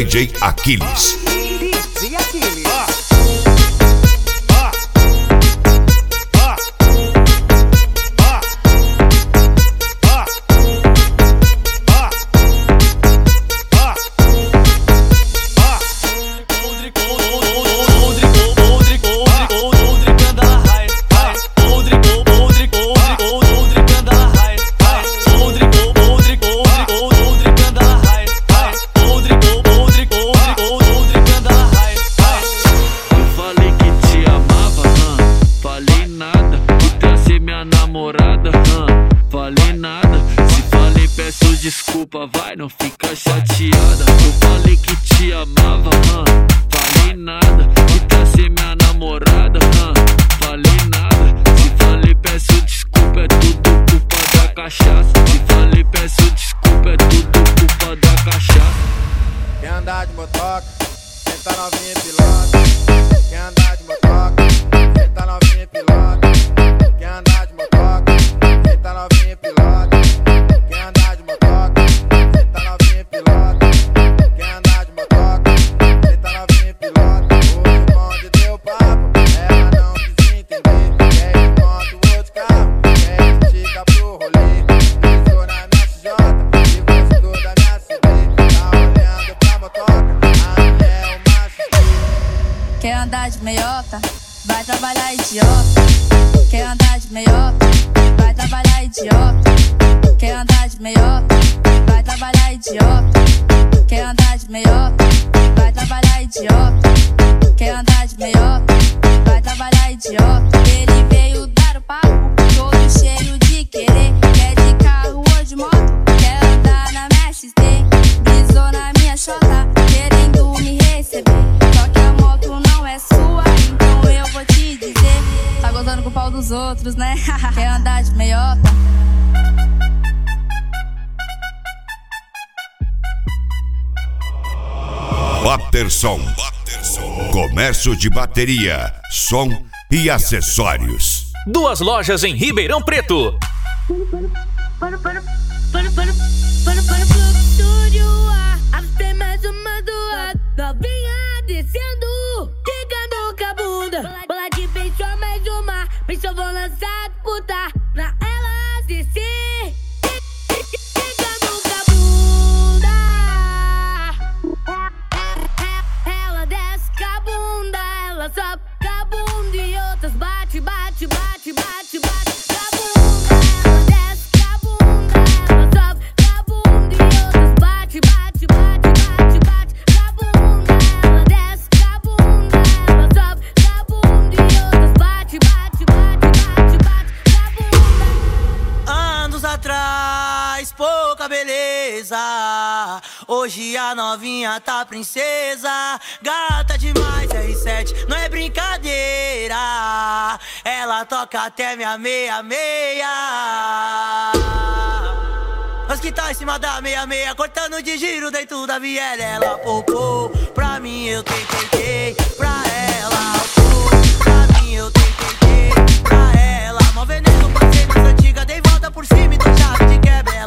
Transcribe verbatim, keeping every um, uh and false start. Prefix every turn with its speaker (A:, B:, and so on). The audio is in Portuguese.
A: D J Aquiles.
B: D J Aquiles.
C: Desculpa, vai, não fica chateada. Eu falei que te amava, hum, falei nada. E pra ser minha namorada, hum, falei nada. Se falei peço desculpa, é tudo culpa da cachaça. Se falei peço desculpa, é tudo culpa da cachaça.
D: Quer andar de motoca, senta novinha e pilota. Quer andar de motoca, senta novinha e pilota. Quer andar de motoca, senta novinha e pilota. Quer andar de motoca, senta novinha e pilota. Quer andar de motoca, senta novinha e pilota. Hoje o bonde deu papo, ela não quis entender. Quer ir de moto ou de carro, quer estica pro rolê. Pisou na minha C J e gostou da minha C D. Tá olhando pra motoca, a minha é uma X T.
E: Quer andar de meiota? Vai trabalhar, idiota. Quer andar de meiota? Vai trabalhar, idiota. Quer andar de meiota? Vai trabalhar, idiota. Quer andar de meiota? Vai trabalhar, idiota. Quer andar de meiota? Vai trabalhar, idiota. Ele veio dar o papo, todo cheio de querer. Quer de carro ou de moto? Quer andar na minha X T? Brisou na minha chota, querendo me receber. Só que a moto não é sua, então eu vou te dizer. Tá gozando com o pau dos outros, né? Quer andar de meiota?
A: Waterson, comércio de bateria, som e acessórios.
F: Duas lojas em Ribeirão Preto.
G: Para, para, para, para, para, para, para, estúdio A, até mais uma doada. Novinha descendo, chegando com a bunda. Bola de peixe, mais uma, peixe eu vou lançar disputa. Pra ela assistir, chegando com a bunda. Ela desce com a bunda, ela sobe com a bunda e outras bate, bate, bate, bate, bate.
H: Pouca beleza, hoje a novinha tá princesa. Gata demais, R sete, não é brincadeira. Ela toca até minha meia-meia. Nós que tá em cima da meia-meia, cortando de giro dentro da viela. Ela poupou, pra mim eu tentei, pra ela pô, pra mim eu tentei, pra ela. Mó veneno, passei nas antigas, dei volta por cima e tô chave de quebra.